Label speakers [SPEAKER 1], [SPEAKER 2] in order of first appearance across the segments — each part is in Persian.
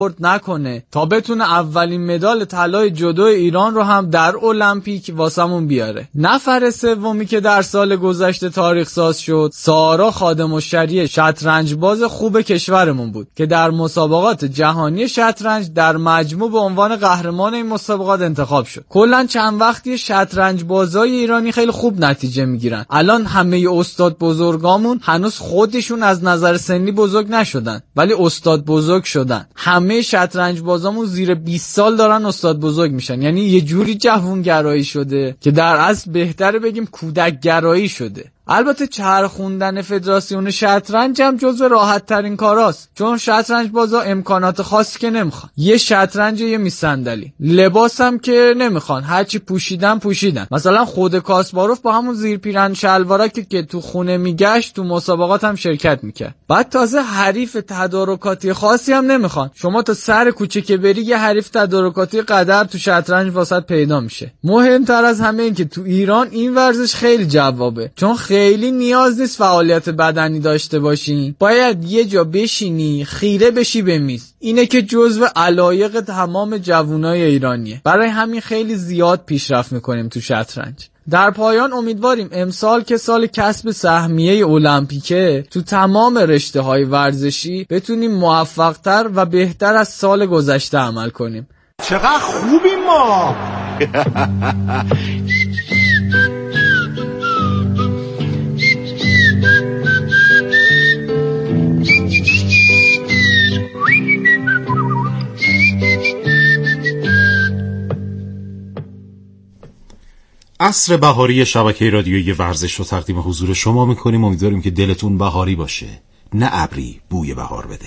[SPEAKER 1] نکنه تا بتونه اولین مدال طلای جودو ایران رو هم در المپیک واسمون بیاره. نفر سومی که در سال گذشته تاریخ ساز شد سارا خادم‌الشریع، شطرنج باز خوب کشورمون بود که در مسابقات جهانی شطرنج در مجموع به عنوان قهرمان این مسابقات انتخاب شد. کلا چند وقتی شطرنج بازای ایرانی خیلی خوب نتیجه میگیرن. الان همه استاد بزرگامون هنوز خودشون از نظر سنی بزرگ نشدن ولی استاد بزرگ شدن. همه شطرنج بازامون زیر 20 سال دارن استاد بزرگ میشن. یعنی یه جوری جوونگرایی شده که در اصل بهتره بگیم کودکگرایی شده. البته چرخوندن فدراسیون شطرنج هم جزو راحت ترین کاراست، چون شطرنج بازا امکانات خاصی که نمیخوان. یه شطرنج یه میز صندلی، لباس هم که نمیخوان، هرچی پوشیدن. مثلا خود کاسپاروف با همون زیر پیرن شلوارکی که تو خونه میگشت تو مسابقات هم شرکت میکرد. بعد تازه حریف تدارکاتی خاصی هم نمیخوان. شما تا سر کوچه که بری یه حریف تدارکاتی قدر تو شطرنج واسط پیدا میشه. مهمتر از همه این که تو ایران این ورزش خیلی جوابه، چون خیلی نیاز نیست فعالیت بدنی داشته باشی، باید یه جا بشینی خیره بشی به میز. اینه که جزو علایق تمام جوونای ایرانیه. برای همین خیلی زیاد پیشرفت میکنیم تو شطرنج. در پایان امیدواریم امسال که سال کسب سهمیه المپیکه تو تمام رشته‌های ورزشی بتونیم موفق‌تر و بهتر از سال گذشته عمل کنیم.
[SPEAKER 2] چقدر خوبیم ما.
[SPEAKER 3] عصر بهاری شبکه رادیویی ورزش رو تقدیم حضور شما میکنیم. امیدواریم که دلتون بهاری باشه، نه ابری بوی بهار بده.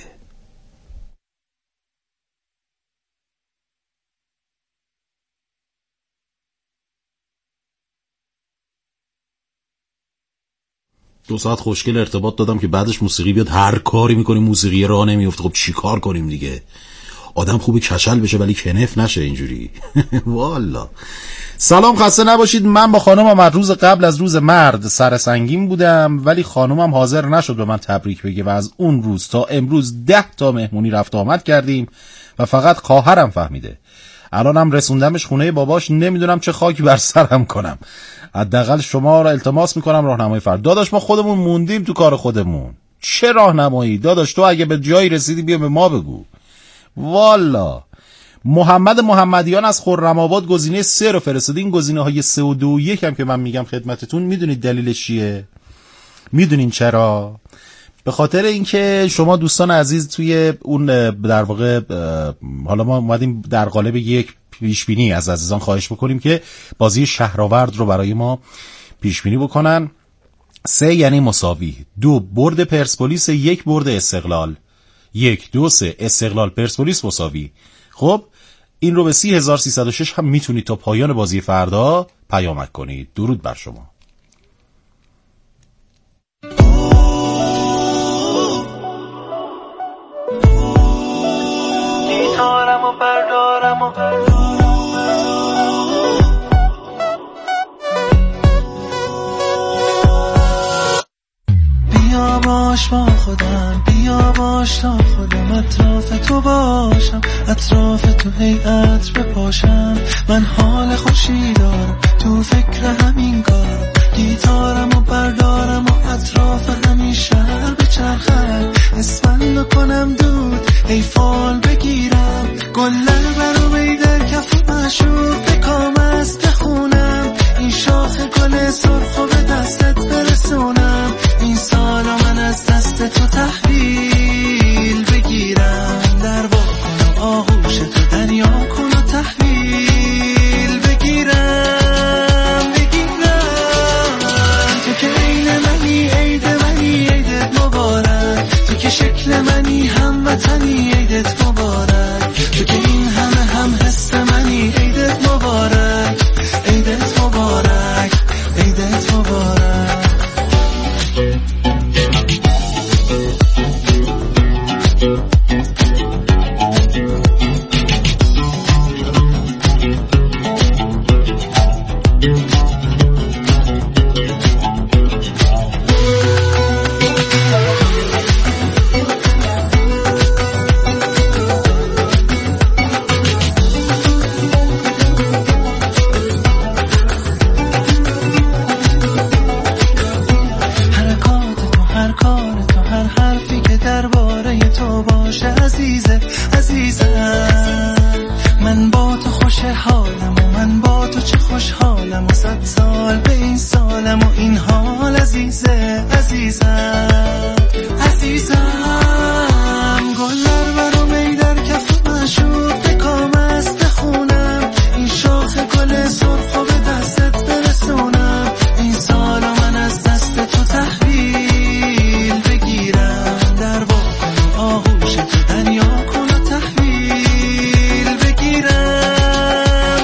[SPEAKER 3] دو ساعت خوشگل ارتباط دادم که بعدش موسیقی بیاد. هر کاری میکنیم موسیقی راه نمیفته. خب چی کار کنیم دیگه؟ آدم خوبی کچل بشه ولی کنف نشه اینجوری. والا. سلام، خسته نباشید. من با خانمم از روز قبل از روز مرد سر سنگین بودم، ولی خانمم حاضر نشد به من تبریک بگه و از اون روز تا امروز 10 تا مهمونی رفت آمد کردیم و فقط خواهرم فهمیده. الانم رسوندمش خونه باباش، نمیدونم چه خاکی بر سرم کنم. حداقل شما را التماس میکنم راهنمایی فرد. داداش ما خودمون موندیم تو کار خودمون. چه راهنمایی؟ داداش تو اگه به جایی رسیدی بیا به ما بگو. والا. محمد محمدیان از خرم‌آباد گزینه 3 رو فرستاد. این گزینه‌های 3 و 2 و 1 هم که من میگم خدمتتون، میدونید دلیلش چیه؟ میدونین چرا؟ به خاطر اینکه شما دوستان عزیز توی اون در واقع حالا ما اومدیم در قالب یک پیشبینی از عزیزان خواهش بکنیم که بازی شهرآورد رو برای ما پیشبینی بکنن. 3 یعنی مساوی، 2 برد پرسپولیس، 1 برد استقلال، 1 2 3 استقلال پرسپولیس مساوی. خب این رو به 30306 هم میتونید تا پایان بازی فردا پیامک کنید. درود بر شما.
[SPEAKER 4] گیتارم و بردارم و بیا باش با خودم، بیا باش تا خودم اطراف تو باشم، اطراف تو هیئت بپاشم. من حال خوشی دارم تو فکر همین کارم. گیتارم و بردارم و اطراف همین شهر بچرخم. اسفند کنم دود ای فال بگیرم. گلر برو بیدر کف معشوق بکام است بخونم. این شاخ گل سرخ و به دستت برسونم. این سال من از دست تو تحویل بگیرم. در با کن و آغوش تو دریا کن و تحویل بگیرم. تو که عین منی عید منی عیدت مبارک. تو که شکل منی هموطنی عیدت مبارک. تو که این همه هم حس منی عیدت مبارک. عیدت مبارک. عیدت مبارک. عزیزم. من با تو خوشحالم و من با تو چه خوشحالم و 100 سال به این سالم و این حال عزیزم. گلر برو میدر کف مشوق بکام است بخونم این شاخ گل سرخ و به دستت برسونم این سال من از دست تو تحویل بگیرم در واقع آغوش تو دنیا کن و تحویل بگیرم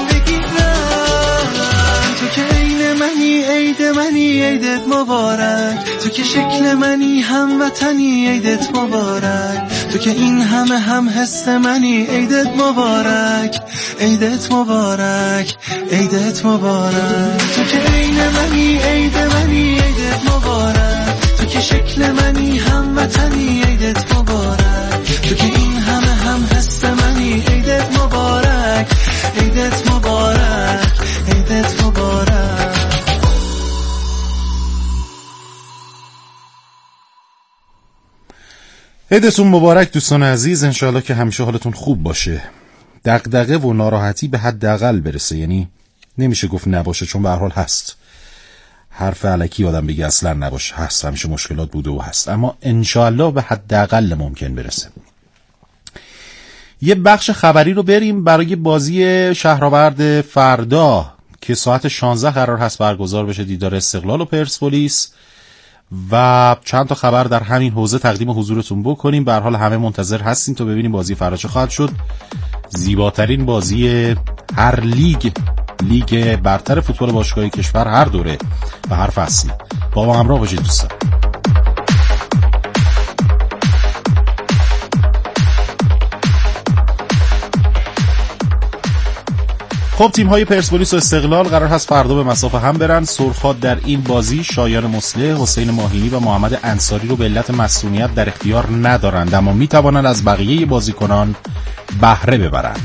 [SPEAKER 4] تو که عین منی عید منی عیدت مبارک تو که شکل منی هموطنی عیدت مبارک تو که این همه هم حس منی عیدت مبارک عیدت مبارک عیدت مبارک تو که عین منی عید منی عیدت مبارک تو که شکل منی هموطنی عیدت مبارک تو که این همه هم حس منی عیدت مبارک عیدت مبارک عیدت مبارک.
[SPEAKER 3] عیدتون مبارک دوستان عزیز. انشاءالله که همیشه حالتون خوب باشه، دغدغه و ناراحتی به حداقل برسه. یعنی نمیشه گفت نباشه چون به هر حال هست، حرف الکی آدم بگه اصلا نباشه، هست، همیشه مشکلات بوده و هست، اما انشاءالله به حداقل ممکن برسه. یه بخش خبری رو بریم برای بازی شهرآورد فردا که ساعت 16 قرار هست برگزار بشه، دیدار استقلال و پرسپولیس، و چند تا خبر در همین حوزه تقدیم حضورتون بکنیم. به هر حال همه منتظر هستیم تا ببینیم بازی فردا چه خواهد شد. زیباترین بازی هر لیگ برتر فوتبال باشگاهی کشور هر دوره و هر فصل. با ما همراه باشید دوستان. خب تیم‌های پرسپولیس و استقلال قرار هست فردا به مسافه هم برن. سرخ‌ها در این بازی شایان مصلح، حسین ماهینی و محمد انصاری رو به علت مصونیت در اختیار ندارند، اما می‌توانند از بقیه بازیکنان بهره ببرند.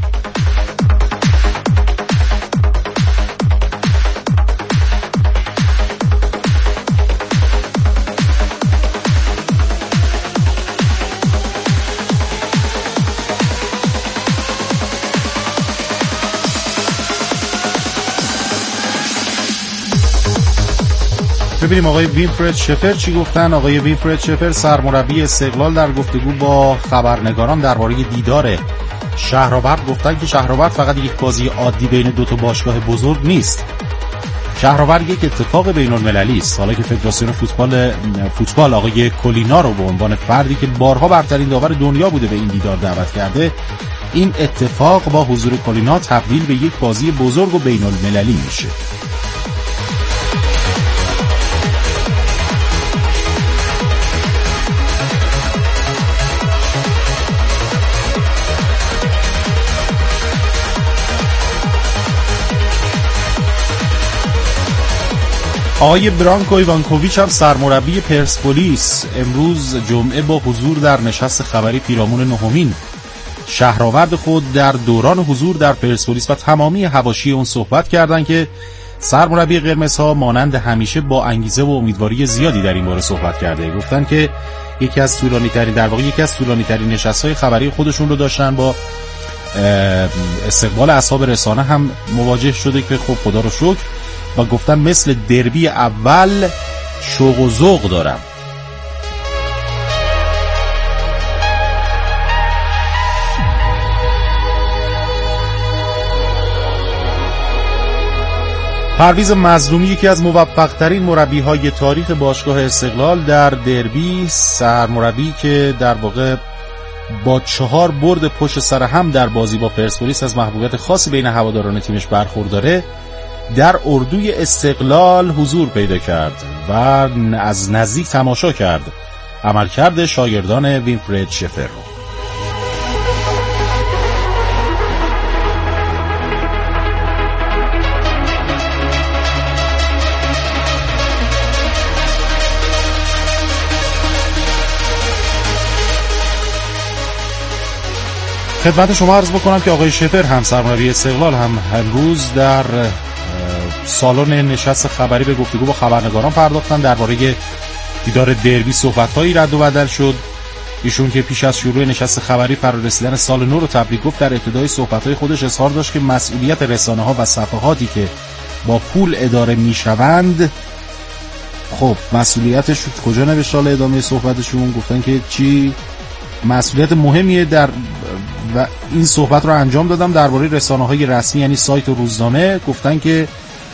[SPEAKER 3] ببینیم آقای ویلفرد شفر چی گفتن. آقای ویلفرد شفر سرمربی استقلال در گفتگو با خبرنگاران درباره دیدار شهرآورد گفتن که شهرآورد فقط یک بازی عادی بین دو تا باشگاه بزرگ نیست. شهرآورد یک اتفاق بین‌المللی است. حالا که فدراسیون فوتبال آقای کولینا رو به عنوان فردی که بارها برترین داور دنیا بوده به این دیدار دعوت کرده، این اتفاق با حضور کولینا تبدیل به یک بازی بزرگ و بین‌المللی میشه. آقای برانکو ایوانکوویچ هم سرمربی پرسپولیس امروز جمعه با حضور در نشست خبری پیرامون نهمین شهرآورد خود در دوران حضور در پرسپولیس و تمامی حواشی اون صحبت کردند که سرمربی قرمزها مانند همیشه با انگیزه و امیدواری زیادی در این باره صحبت کرده. گفتن که یکی از طولانی ترین نشست‌های خبری خودشون رو داشتن، با استقبال اصحاب رسانه هم مواجه شده که خب خدا رو شکر، و گفتن مثل دربی اول شوق و ذوق دارم. پرویز مظلومی یکی از موفق‌ترین مربی‌های تاریخ باشگاه استقلال در دربی، سرمربی که در واقع با 4 برد پشت سر هم در بازی با پرسپولیس از محبوبیت خاصی بین هواداران تیمش برخورداره، در اردوی استقلال حضور پیدا کرد و از نزدیک تماشا کرد عملکرد شاگردان ویلفرد شفر رو. خدمت شما عرض بکنم که آقای شفر هم سرمربی استقلال هم امروز در سالن نشست خبری به گفتگو با خبرنگاران پرداختن. درباره دیدار دربی صحبت‌هایی رد و بدل شد ایشون که پیش از شروع نشست خبری فرارسیدن سال نو رو تبریک گفت، در ابتدای صحبت‌های خودش اظهار داشت که مسئولیت رسانه‌ها و صفحاتی که با پول اداره میشوند، خب مسئولیتش کجا نوشته؟ حالا ادامه صحبتشون گفتن که چی مسئولیت مهمیه در و این صحبت رو انجام دادم درباره رسانه‌های رسمی یعنی سایت و روزنامه. گفتن که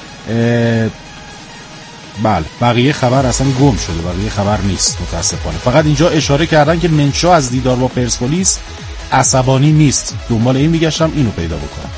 [SPEAKER 3] بله بقیه خبر اصلا گم شده، بقیه خبر نیست متاسفانه. فقط اینجا اشاره کردن که منشا از دیدار با پرسپولیس عصبانی نیست. دنبال این میگشتم اینو پیدا بکنم.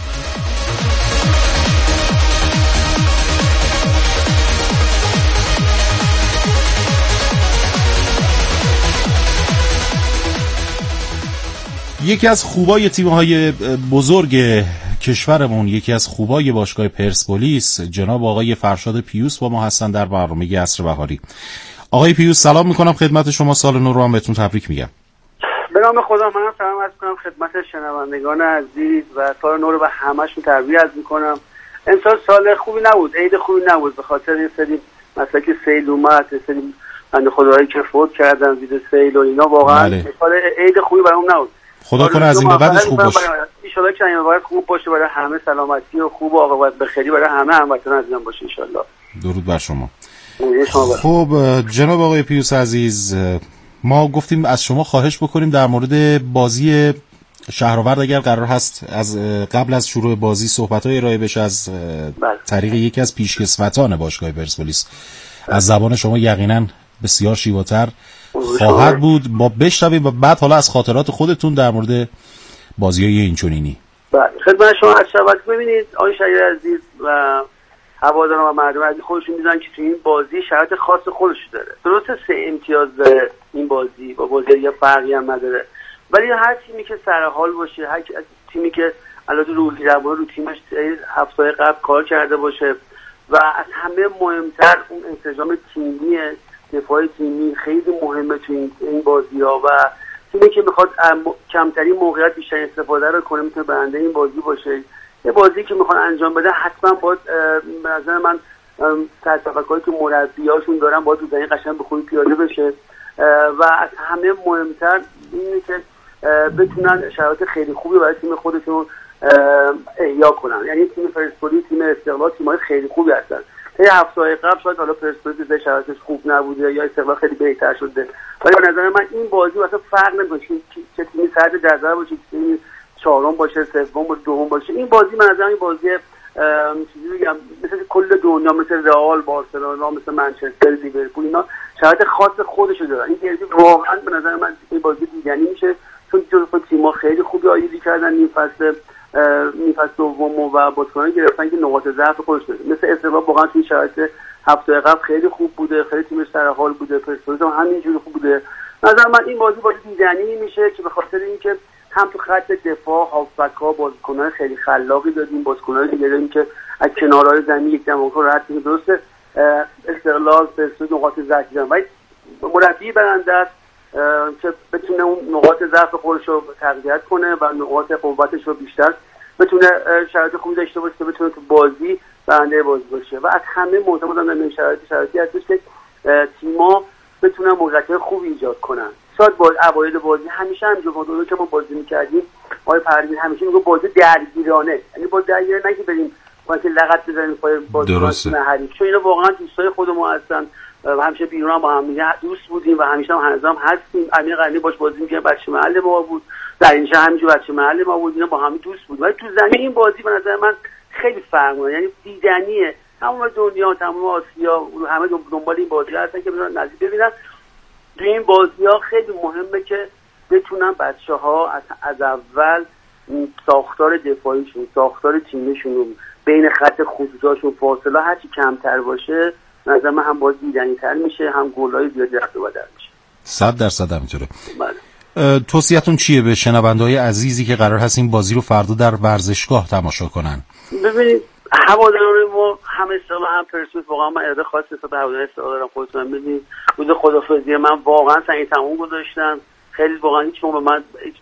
[SPEAKER 3] یکی از خوبای تیم‌های بزرگ کشورمون، یکی از خوبای باشگاه پرسپولیس، جناب آقای فرشاد پیوس با ما هستن در برنامه عصر بهاری. آقای پیوس سلام میکنم خدمت شما، سال نو رو هم بهتون تبریک میگم.
[SPEAKER 5] به نام خدا منم سلام عرض میکنم خدمت شنوندگان عزیز و سال نو رو به همه‌شون تبریک عرض میکنم. امسال سال خوبی نبود، عید خوبی نبود، به خاطر این سری مسئله که سیل اومد، سری بنده خدایی که فوت کردن زیر سیل و اینا، واقعا سال عید خوبی برام نبود.
[SPEAKER 3] خدا کنه از این به بعدش خوب باشه.
[SPEAKER 5] ان شاء الله که این بعد خوب باشه برای همه، سلامتی و خوب و عاقبت بخیری برای همه هموطنان عزیزم باشه ان شاء الله. درود
[SPEAKER 3] بر شما. خب جناب آقای پیوس عزیز، ما گفتیم از شما خواهش بکنیم در مورد بازی شهرآورد اگر قرار هست از قبل از شروع بازی صحبت‌های ارائه بشه از طریق یکی از پیشکسوتان باشگاه پرسپولیس، از زبان شما یقینا بسیار شیواتر خواهد بود. با بشنویم و بعد حالا از خاطرات خودتون در مورد بازی‌های اینچنینی.
[SPEAKER 5] بله خدمت شما از شبکه ببینید آقای شهید عزیز و هواداران و مردم عزیز خودشون می‌دونن که تو این بازی شرایط خاص خودش داره. درسته 3 امتیاز داره این بازی، با بازی یه فرقی هم نداره، ولی هر تیمی که سر حال باشه، هر تیمی که البته روحی روان رو تیمش هفته‌های قبل کار کرده باشه و از همه مهمتر اون انسجام تیمی، دفاع تیمی خیلی مهمه تو این بازی‌ها و تیمی که میخواد کمترین موقعیت بیشتر استفاده رو کنه میتونه برنده این بازی باشه. یه بازی که میخوان انجام بده حتما باید به نظر من تفکری که مربیاشون دارن باید تو زمین قشنگ به خوبی پیاده بشه و از همه مهمتر اینه که بتونن شرایط خیلی خوبی برای تیم خودشون احیا کنن. یعنی تیم پرسپولیس، تیم استقلال تیم‌های خیلی خوبی هستن. یه هفته‌های قبل شاید حالا پرسپولیس به شرایطش خوب نبوده یا استقلال خیلی بهتر شده، ولی به نظر من این بازی واسه فرق نمی‌کنه چه تیمی صدر جدول باشه، چه تیمی چهارم باشه، سوم باشه، دوم باشه. این بازی من از این بازی چیزی میگم مثل کل دنیا، مثل رئال، بارسلونا، مثل منچستر، لیورپول، اینا شرایط خاص خودشو دارن. این دربی واقعا به نظر من این بازی دیدنی میشه چون جزو تیم‌ها خیلی خوبی آیدی کردن این فصل دوم و بازیکنان گرفتن که نقاط ضعف خودش داره. مثل استقلال واقعا توی شرایط هفته قبل خیلی خوب بوده، خیلی تیمش سر حال بوده، پرسپولیس هم همینجوری خوب بوده. نظر من این بازی دیدنی میشه که به خاطر اینکه هم تو خط دفاع هافبک‌ها بازیکنان خیلی خلاقی دادیم، بازیکنان دیگه داریم که از کنارهای زمین یک دماغو راحت میشه. درسته استقلال پرسپولیس نقاط ضعف دارن ولی مربی برنده است که بتونه اون نقاط ضعف خودش رو تقویت کنه و نقاط قوتش رو بیشتر بتونه شرایط خوبی داشته باشه که بتونه تو بازی برنده بازی باشه و از همه معتقدم در این شرایطی هستش که تیم‌ها بتونن موقعیت خوبی ایجاد کنن. شاید با اوایل بازی همیشه هم جو که ما بازی می‌کردیم آقای پروین همیشه میگه بازی درگیرانه، یعنی با درگیرانه نه که بریم ما که لغت بزنیم پای بازی حریف، چون اینا واقعا دوستای خود ما هستن و همیشه بیرون هم با هم دوست بودیم و همیشه هم هنوزم هستیم. امیر قرنی باش بازی می‌کرد، بچه محل ما بود، در اینجا همینجور بچه محل ما بود، اینا با هم دوست بود. ولی تو زمین این بازی به نظر من خیلی فرق داره، یعنی دیدنیه. تمام دنیا، تمام آسیا همه دنبال این بازی هستن که بتونن نزدیک ببینن. تو این بازی‌ها خیلی مهمه که بتونن بچه‌ها از اول ساختار دفاعیشون، ساختار تیمشون بین خط خطوطاشون فاصله هرچی کمتر باشه، نظر من هم باز دیدنی‌تر میشه، هم گل‌های زیادی رفت و بدر میشه.
[SPEAKER 3] 100% همینطوره. توصیه‌تون چیه به شنونده‌های عزیزی که قرار هست این بازی رو فردا در ورزشگاه تماشا کنن؟
[SPEAKER 5] ببینید هواداران ما هم استقلال هم پرسپولیس واقعا من اراده خاصی به هواداران استقلال دارم. خودتون ببینید روز خدافظی من واقعا سنگ تموم گذاشتن، خیلی واقعا هیچ موقع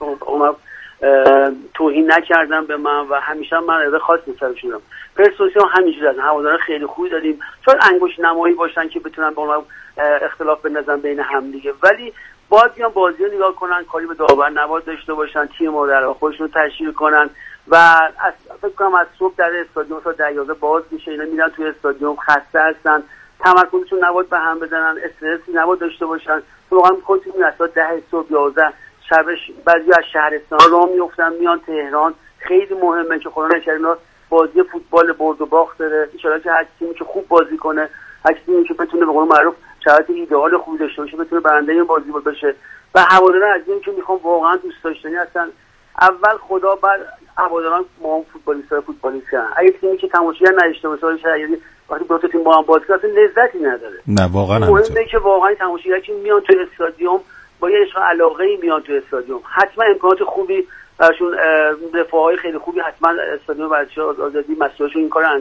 [SPEAKER 5] توهین نکردم به من و همیشه من اراده خاصی نسبتشون دارم. پرسپولیس هم همینجوری هستن، هواداران خیلی خوبی داریم، شاید انگشت نمایی باشن که بتونن با ما اختلاف بندازن بین هم دیگه، ولی باید بیان بازی رو نگاه کنن، کاری به داور نباید داشته باشن، تیم رو در خودشون رو تشکیل کنن و فکر کنم از صبح در استادیوم تا 10 باز میشه، اینا میرن توی استادیوم خسته هستن، تمرکزشون نباید به هم بزنن، استرسی نباید داشته باشن. واقعا خودتون میاد تا 10 صبح 11 شبش بعضی از شهرستان راه میافتن میان تهران. خیلی مهمه که خدا نکنه بازی فوتبال برد و باخت داره، ان شاءالله که هر تیمی که خوب بازی کنه، هر تیمی که بتونه به قول معروف شرایط ایدئال خوب داشته باشه بتونه برنده این بازی بشه. و هواداران از این که میخوام واقعا دوست داشتنی هستن، اول خدا بعد هواداران ما هم فوتبالیستن. اگه تیمی که تماشاگر نداشته باشه شاید وقتی دو تا تیم با هم بازی کنن لذتی نداره.
[SPEAKER 3] نه واقعا
[SPEAKER 5] مهمه که واقعا تماشاگر که میان تو استادیوم با یه عشق علاقه‌ای میان تو استادیوم، حتما امکانات خوبی براشون، رفاهای خیلی خوبی حتما استادیوم بچه‌ها آزادی مسئولشون این کارو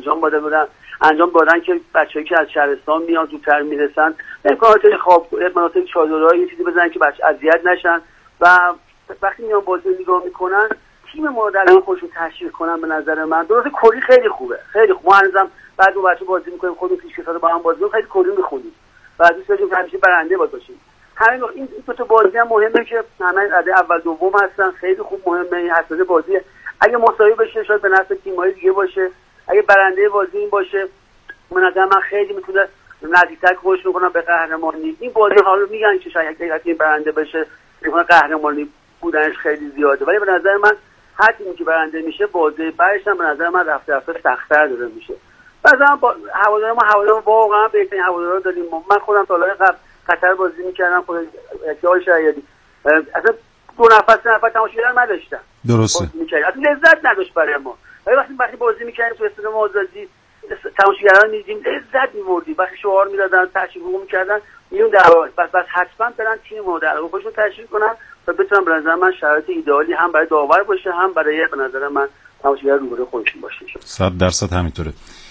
[SPEAKER 5] انجام دادن که بچه‌ای که از شهرستان میان زودتر میرسن امکانات خواب مناطق چادرای یه چیزی بزنن که بچه اذیت نشن و وقتی میان بازی نگاه میکنن تیم مورد علاقه خودشون تشکیل کنن. به نظر من درست کلی خیلی خوبه، خیلی خوب. ما هنوزم بعد اون بچه بازی میکنیم خودمون پیشکسوت با هم بازی میکنیم، خیلی کلی میخونیم و دوست داریم که همیشه برنده باشیم. همین این دو تا بازی هم مهمه که همه رده اول دوم هستن، خیلی خوب مهمه این حساسه بازی. اگه مساوی بشه شاید به نفع تیم‌های دیگه باشه، اگه برنده بازی این باشه به نظر من خیلی میتونه نزدیک‌تر خودش رو کنن به قهرمانی. این بازی حالا میگن که شاید اگه این برنده بشه میگن قهرمانی بودنش خیلی زیاده، ولی به نظر من هر تیمی که برنده میشه بازی بعدش هم به نظر من رفته سخت‌تر داره میشه. مثلا با هواداران واقعا بهترین هوادارا داریم. من خودم تا قبل قطر بازی میکردم، خود احتیاج شهیدی اصلا 2 نفر 3 نفر تماشاگر نداشتن،
[SPEAKER 3] درسته
[SPEAKER 5] اصلا لذت نداشت برای ما. ولی وقتی بازی میکردیم تو استادیوم آزادی تماشاگران می‌دیدیم لذت می‌بردیم، وقتی شعار می‌دادن تشویق می‌کردن میون در بس حتما برن تیم رو در خودشون تشکیل کنن و بتونن به نظر من شرایط ایدئالی هم برای داور باشه هم برای به نظر من تماشاگر روبروی خودشون باشه.
[SPEAKER 3] 100% همینطوره.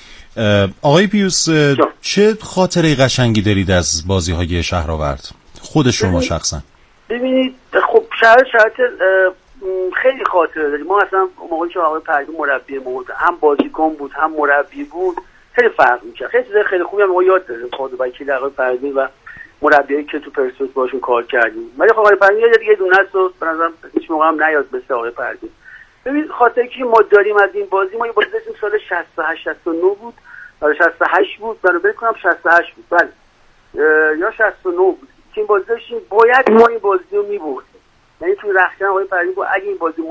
[SPEAKER 3] آقای پیوس چه خاطره قشنگی دارید از بازی‌های شهرآورد خود شما شخصا؟
[SPEAKER 5] ببینید خب شرایط خیلی خاطره داریم. ما اصلا موقعی که آقای پروین مربی بود هم بازیکن بود هم مربی بود خیلی فرق می‌کرد. خیلی چیزای خیلی خوبی هم یاد دادیم خود با کی آقای پروین و مربیایی که تو پرسپولیس باشون کار کردیم. ولی خب آقای پروین یه دیگه دونه است و به نظرم هیچ موقع هم نیاد مثل آقای پروین. ببین خاطره که ما داریم از این بازی، ما یه بازی داشتیم سال 68 69 بود، سال 68 بود، منو بکنم 68 بود. بله یا 69 بود که این بازی داشتیم، باید ما این بازی رو می‌بردیم. یعنی توی رختکن آقای پروین گفت اگه این بازی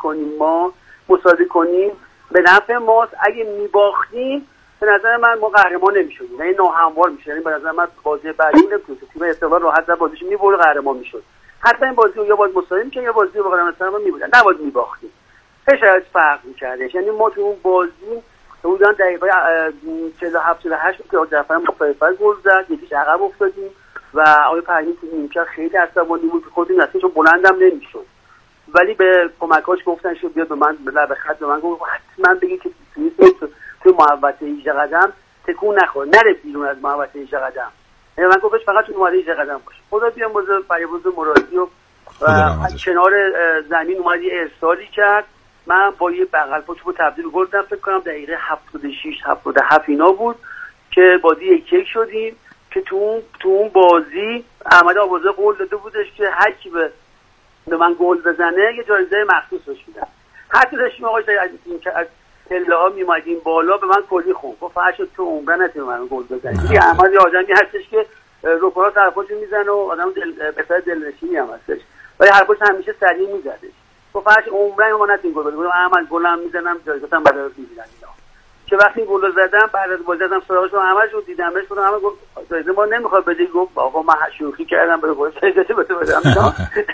[SPEAKER 5] مساوی کنیم به نفع ماست، اگه میباختیم به نظر من ما قهرمان نمیشدیم، یعنی ناهموار میشه. یعنی به نظر من بازی بعدی نمیتونه تیم استقلال راحت بازیش میبره قهرمان میشد. حتی این بازی رو یا باید مساوی می‌کردیم یا بازی رو مثلا میبردن، نباید میباختیم. خیلی شاید فرق می‌کرد. یعنی ما تو اون بازی حدوداً دقیقه 47 48 که جعفر مصطفی گل زد، یکیش عقب افتادیم و آقای پروین تو نیمکت خیلی عصبانی بود که خودم اصلا چون بلندم نمیشد، ولی به کمکاش گفتن که بیاد به من لب خط به من گفت حتما بگی که تو محوطه 18 قدم تکون نخور، نره بیرون از محوطه 18 قدم. یعنی من گفتش فقط تو محوطه 18 قدم باش. خدا بیام باز فریبرز مرادی و کنار زمین اومد یه ارسالی کرد، من با یه بغل پشت رو تبدیل گل دادم. فکر کنم دقیقه 76 77 اینا بود که بازی 1-1 شدیم که تو اون بازی احمد آوازه قول داده بودش که هر کی به من گل بزنه یه جایزه مخصوص بهش میدم. حتی داشتیم آقا از پله ها میومدیم بالا به من کلی خوب گفت فرشاد تو عمرن نتونی من گل بزنی. دیگه احمد یه آدمی هستش که رکورات حرفاشو میزنه و آدم بسیار دلنشینی هم هستش، ولی حرفاش همیشه سریع میزدش. گفت فرشاد عمرن ما نتونی گل بزنی. احمد گلم میزنم جایزه‌ام برای میگیرن اینا. که وقتی گل زدم بعد از بازی زدم سراغش احمد رو دیدمش، گفتم احمد گفت جایزه ما نمیخواد بدی. گفت آقا من شوخی کردم برای خودت جایزه بده بدم.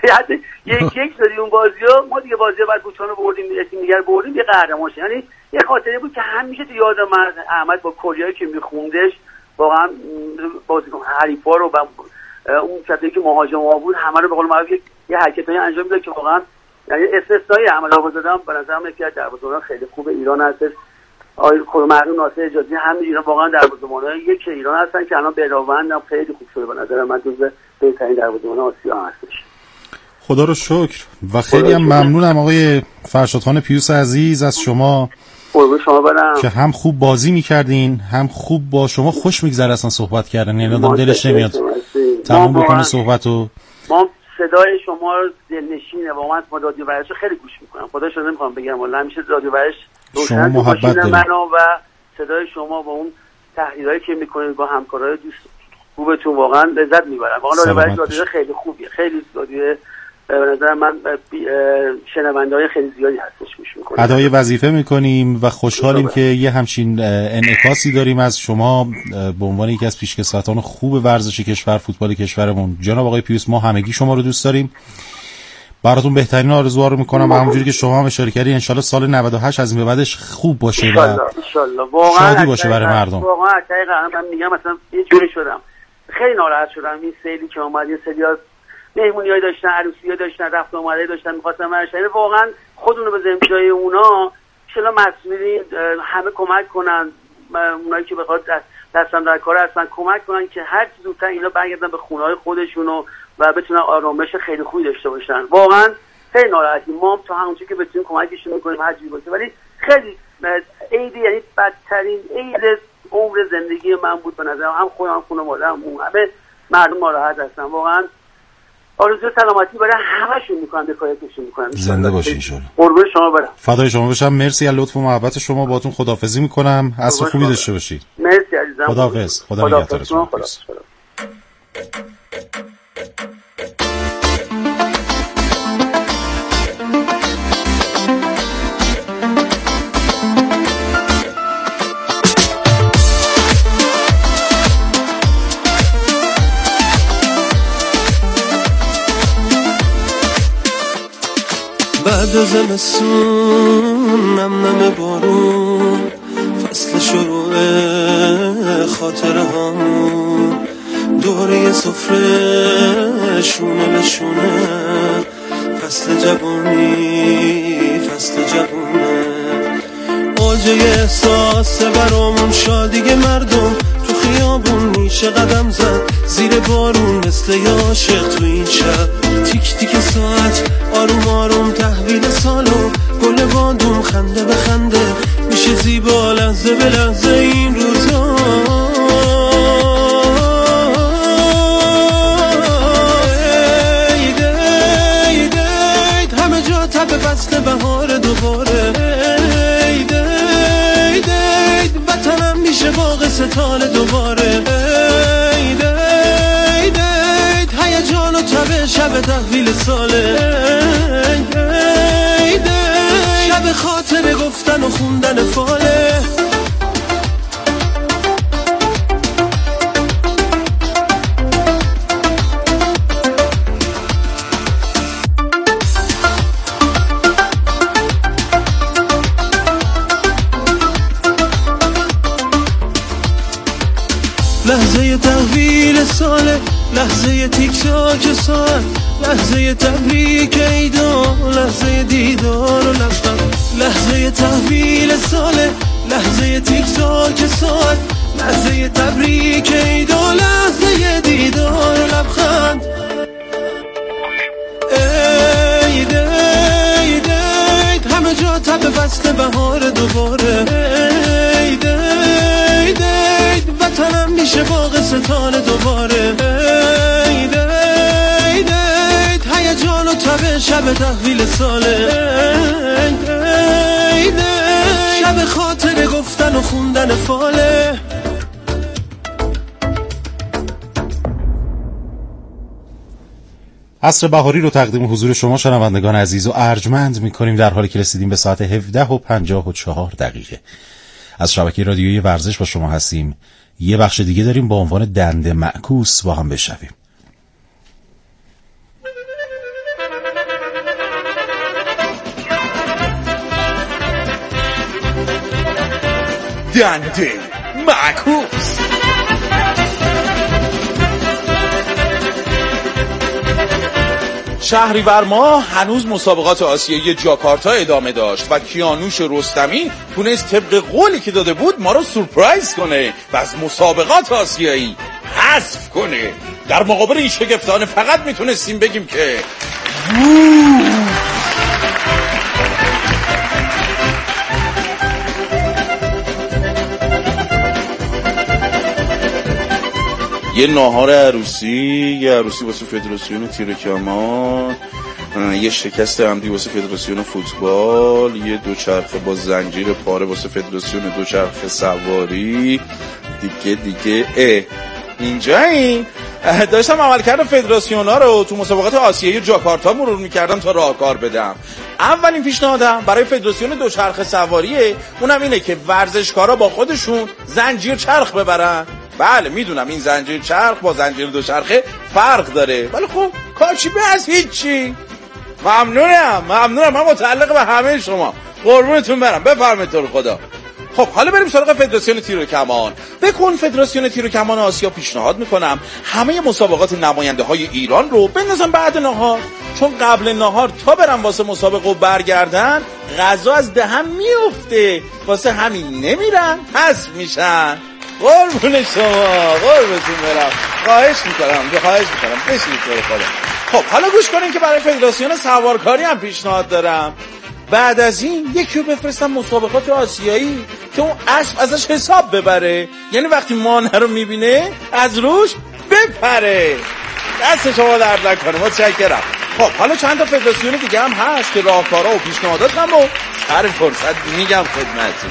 [SPEAKER 5] یک شدی اون بازیو، ما دیگه بازی بعد بوچانو بردیم یکی دیگه بردیم یه قهرمان شد. یعنی یه خاطره بود که همیشه تو یاد من احمد با کلیایی که میخوندش واقعا بازیکن حریفا رو اون کسایی که مهاجما بود همه رو به قول معروف یه حرکتایی انجام میداد که واقعا یعنی استثنایی احمد آقازاده به نظرم یکی از دروازه‌بانان خیلی خوب ایران هستش. آقای خورمعلوم ناصر اجازی هم ایران واقعا دروازه‌بانای یک ایران هستن که الان بهراوند هم خیلی خوب شده. به نظر من جزو بهترین دروازه‌بان آسیا هستش.
[SPEAKER 3] خدا رو شکر و خیلی هم ممنونم آقای فرشادخان پیوس عزیز از شما که هم خوب بازی می‌کردین هم خوب با شما خوش می‌گذره اصلا صحبت کردن. یعنی آدم دلش نمیاد تمام بکنه صحبتو.
[SPEAKER 5] ما صدای شما دلنشینه. واقعا ما رادیو ورش خیلی گوش میکنم، خدا شده نمیخوام بگم، ولی همیشه رادیو ورش
[SPEAKER 3] شما محبت دارید
[SPEAKER 5] منو و صدای شما با اون تحلیلایی که میکنید با همکارای دوست خوبتون واقعا لذت میبرم. واقعا رادیو ورش رادیو خیلی خوبیه، خیلی رادیو به نظر من شنونده‌های خیلی زیادی هستش گوش میکنم.
[SPEAKER 3] ادای وظیفه میکنیم و خوشحالیم که یه همچین انعکاسی داریم از شما به عنوان یکی از پیشکسوتان خوب ورزش کشور، فوتبال کشورمون. جناب آقای پیوست، ما همگی شما رو دوست داریم، براتون بهترین آرزوها رو میکنم و همونجوری که شما هم اشاره کردید ان شاءالله سال 98 از این به بعدش خوب باشه و
[SPEAKER 5] ان شاءالله واقعا
[SPEAKER 3] شادی باشه برای مردم.
[SPEAKER 5] واقعا حقیقتا من میگم مثلا یه جوری شدم، خیلی ناراحت شدم این سیلی که اومد، یه سری‌ها مهمونیایی داشتن، عروسی‌ها داشتن، رفت و اومده داشتن، می‌خواستن برشن، واقعا خودونو بزنیم جای اونا، ان شاءالله مسئولین همه کمک کنن، اونایی که بخواد دستم در کار هستن کمک کنن که هر چه زودتر اینا برگردن به خونه‌های خودشون و بتونن آرامش خیلی خوبی داشته باشن. واقعا خیلی ناراحتیم، ما تا همونجوری که بتونیم کمکشون می‌کنیم هر جوری باشه، ولی خیلی عیدی یعنی بدترین عید عمر زندگی من بود به نظرم. هم خودم هم خانواده‌ام همه مردم ناراحت هستن. واقعا آرزوی سلامتی برای همه‌شون می‌کنم، کارشون می‌کنم.
[SPEAKER 3] زنده باشین ان شاءالله.
[SPEAKER 5] قربون شما برم.
[SPEAKER 3] فدای شما بشم. مرسی از لطف و محبت شما. باهاتون خداحافظی می‌کنم. عصر خوبی داشته باشید.
[SPEAKER 5] مرسی عزیزم.
[SPEAKER 3] خداحافظ. خدا نگهدارتون.
[SPEAKER 4] بعد زمستون نم بارون، فصل شروع خاطره هامون، دوره سفره شونه به شونه، فصل جوانی فصل جوونه، اوج احساس برامون شادی مردم، تو خیابون میشه قدم زد زیر بارون مثل عاشق تو این شب، تیک تیک ساعت آروم آروم تحویل سالو، گل بادوم خنده به خنده میشه زیبا لحظه به لحظه این روزا. عید همه جا تب فصل بهار دوباره، عید وطنم میشه باغ ستاره دوباره، هیجان و تب شب تحویل ساله، شب خاطره گفتن و خوندن فاله. لحظه تحویل ساله، لحظه تیک تاک ساعت، لحظه تبریک عیدا، لحظه دیدار و لبخند، لحظه تحویل ساله، لحظه تیک تاک ساعت، لحظه تبریک عیدا، لحظه دیدار و لبخند. عید همه جا تب فصل بهار دوباره، عید وطنم میشه باغ ستاره دوباره، عید هیجان و تب شب تحویل ساله، عید شب خاطره گفتن و خوندن فاله.
[SPEAKER 3] عصر بهاری رو تقدیم حضور شما شنوندگان عزیز و ارجمند می‌کنیم در حالی که رسیدیم به ساعت 17:54 از شبکه رادیویی ورزش با شما هستیم. یه بخش دیگه داریم با عنوان دنده معکوس، با هم بشنویم.
[SPEAKER 2] دنده معکوس. شهریور ماه هنوز مسابقات آسیایی جاکارتا ادامه داشت و کیانوش رستمی تونست طبق قولی که داده بود ما رو سورپرایز کنه و از مسابقات آسیایی حذف کنه. در مقابل این شگفتانه فقط میتونستیم بگیم که یه ناهار عروسی، یه عروسی واسه فدراسیون تیر کمان، یه شکست عمدی واسه فدراسیون فوتبال، یه دوچرخه با زنجیر پاره واسه فدراسیون دوچرخه سواری دیگه اینجا این داشتم عملکرد فدراسیون ها رو تو مسابقات آسیایی جاکارتا مرور میکردم تا راهکار بدم. اولین پیشنهادم برای فدراسیون دوچرخه سواریه، اونم اینه که ورزشکارا با خودشون زنجیر چرخ ببرن. بله میدونم این زنجیر چرخ با زنجیر دوچرخه فرق داره، ولی خب کارچی بس هیچی. ممنونم من متعلق به همه شما، قربونتون برم، بفرمایید تو رو خدا. خب حالا بریم سراغ فدراسیون تیر و کمان. به کنفدراسیون تیر و کمان آسیا پیشنهاد میکنم همه مسابقات نماینده های ایران رو بندازن بعد نهار، چون قبل نهار تا برن واسه مسابقه و برگردن غذا از دهن میفته، واسه همین نمیرن، حذف میشن. قربون شما، قربونتون برم، خواهش میکنم بشینید تو رو خدا. خب حالا گوش کنین که برای فدراسیون سوارکاری هم پیشنهاد دارم. بعد از این یکی رو بفرستم مسابقات آسیایی که اون اسب ازش حساب ببره، یعنی وقتی مانه رو میبینه از روش بپره. دست شما درد نکنه، متشکرم. خب حالا چند تا فدراسیون دیگه هم هست که راهکارا و پیشنهادات هم رو هر فرصت میگم خدمتتون.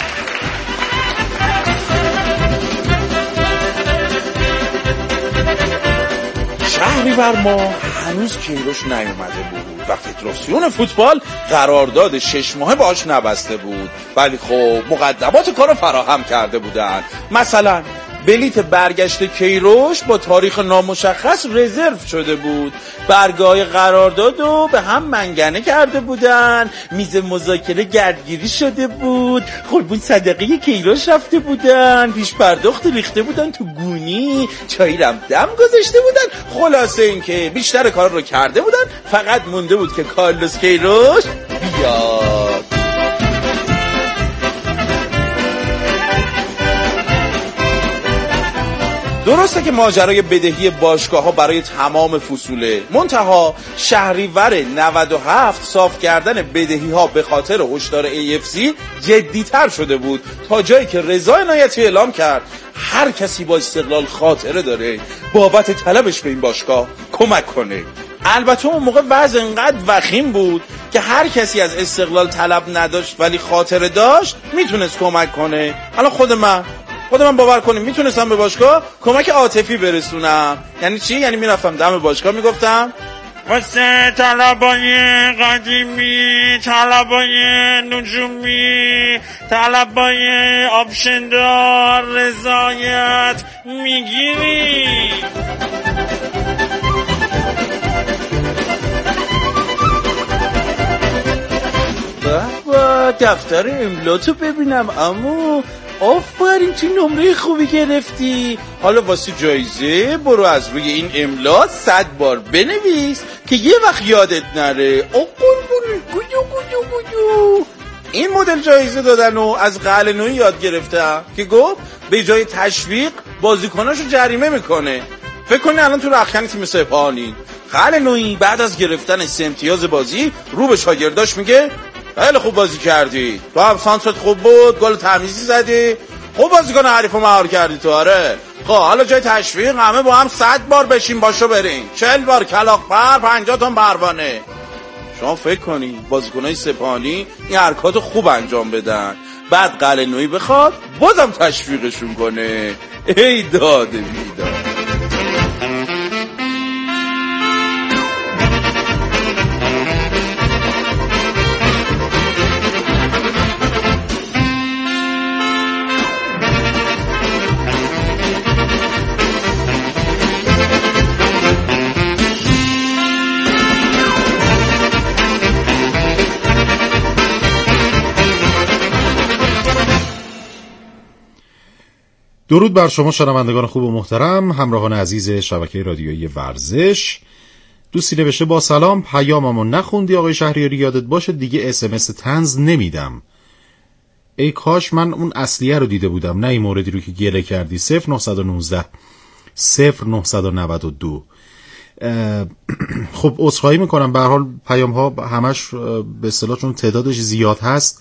[SPEAKER 2] شهریور ما هنوز کیروش نیومده بود و فدراسیون فوتبال قرارداد 6 ماهه باهاش نبسته بود، ولی خب مقدمات کارو فراهم کرده بودن. مثلا بلیت برگشت کیروش با تاریخ نامشخص رزرو شده بود، برگه‌های قراردادو به هم منگنه کرده بودن، میز مذاکره گردگیری شده بود، قربون صدقه کیروش رفته بودن، پیش پرداخت ریخته بودن تو گونی، چایی رم دم گذاشته بودن. خلاصه این که بیشتر کار رو کرده بودن، فقط مونده بود که کارلوس کیروش بیاد. درسته که ماجرای بدهی باشگاه‌ها برای تمام فصوله، منتها شهریور 97 صاف کردن بدهی‌ها به خاطر هشدار AFC جدی‌تر شده بود، تا جایی که رضا عنایتی اعلام کرد هر کسی با استقلال خاطره داره بابت طلبش به این باشگاه کمک کنه. البته اون موقع وضع انقدر وخیم بود که هر کسی از استقلال طلب نداشت ولی خاطره داشت میتونست کمک کنه. حالا خود من باور کنیم میتونستم به باشگاه کمک عاطفی برسونم. یعنی چی؟ یعنی میرفتم دم باشگاه میگفتم واسه طلبای قدیمی، طلبای نجومی، طلبای آپشندار رضایت میگیری. بابا دفتر املاتو ببینم عمو، آفرین چه نمره خوبی گرفتی. حالا واسه جایزه برو از روی این املا 100 بار بنویس که یه وقت یادت نره. گوجو. این مدل جایزه دادن و از قلعه‌نویی یاد گرفتم که گفت به جای تشویق بازیکناشو جریمه میکنه. فکر کنی الان تو رخکن تیم سپاهانی قلعه‌نویی بعد از گرفتن 3 امتیاز بازی رو به شاگرداش میگه خیلی خوب بازی کردی، تو هم سانست خوب بود، گل تمیزی زدی، خوب بازیکن حریفو مهار کردی تو. آره خب حالا جای تشویق همه با هم 100 بار بشین باشو برین، 40 بار کلاغ پر، 50 تا پروانه. شما فکر کنی بازیکنای سپاهانی این حرکاتو خوب انجام بدن، بعد قلعه‌نویی بخواد بازم تشویقشون کنه. ای داد بیداد.
[SPEAKER 3] درود بر شما شنوندگان خوب و محترم، همراهان عزیز شبکه رادیویی ورزش. دوستی نوشته با سلام، پیاممو نخوندی آقای شهریاری، یادت باشه دیگه SMS طنز نمیدم. ای کاش من اون اصلیه رو دیده بودم، نه این موردی رو که گله کردی. 0919 0992. خب عذرخواهی میکنم، به هر حال پیام ها همش به اصطلاح چون تعدادش زیاد هست